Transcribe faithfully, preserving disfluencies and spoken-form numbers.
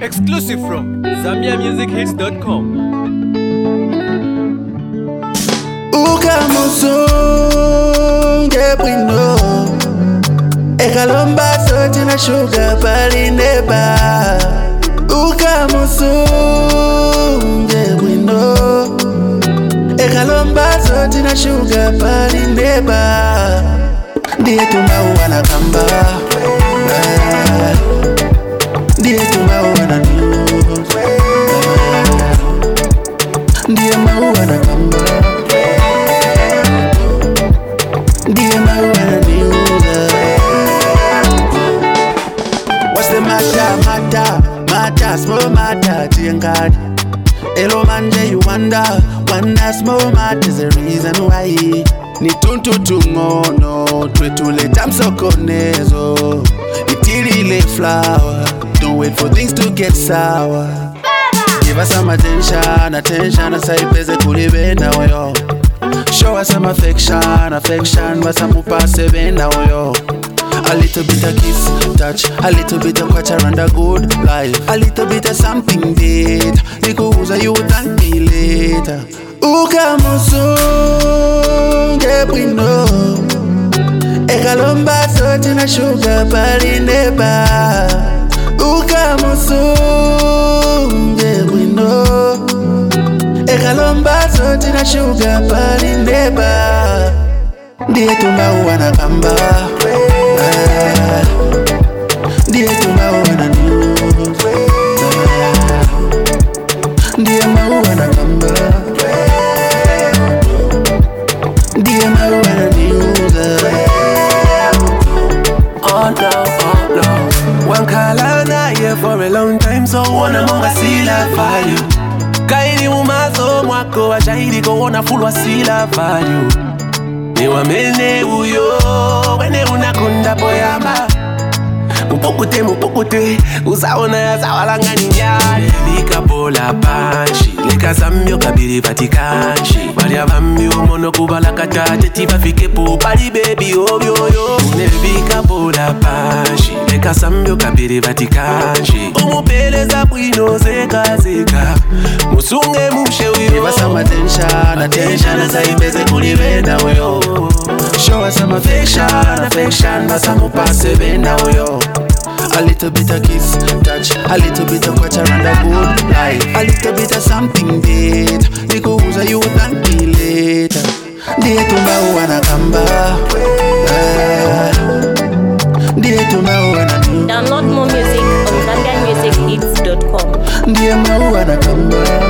Exclusive from Zambia Music Hits dot com. Ukamusunge bwino Ekalomba sote na sugar pali neba Ukamusunge bwino Ekalomba sote na sugar pali neba Ndiye tumawana kamba Ndiye tumawana news Ndiye mawana kamba Ndiye mawana news. What's the matter, matter, matter, small matter, Tiangad. Hello manje, you wonder, wonder small matter is the reason why. Ni tuntu tungono, twetule tamsokonezo. Itilile flower, don't wait for things to get sour. Give us some attention, attention, asaipeze kulibenda oyo. Show us some affection, affection, wasapupase benda oyo. A little bit of kiss, touch, a little bit of catch around a good life. A little bit of something dead, because you thank me later. Ukamusunge bwino Ekalomba sote na sugar pali neba Ukamusunge bwino Ekalomba sote na sugar pali neba Ndiye tumawana kamba Ndiye tumawana news Ndiye mawana kamba Ndiye mawana news. Oh no, oh no. One color na here for a long time, so one among us see la value. Kaini umazo mwako wa shahidi kuona fulwa sila value. Ni wamene uyo, wene unakunda boyama. Mupukute, mupukute, usaona ya zawalanga ninyari. Lika bola panshi, lika zambio kabiri vatikanshi. Bali ya vambio mono kubala katate, tiba fike po bali baby obyo yo. Lika bola panshi, lika zambio kabiri vatikanshi. Umupeleza bwino zeka zeka, musunge mushe uyo. Give us some attention, attention, asaipeze kulibenda uyo. Show us some affection, affection, basamupase benda uyo. A little bit of kiss, touch, a little bit of catch around a good life. A little bit of something dead, because you thank me later. Ndiye tumawana kamba Ndiye tumawana news. Download more music on Zambia Music Hits dot com. Ndiye mawana kamba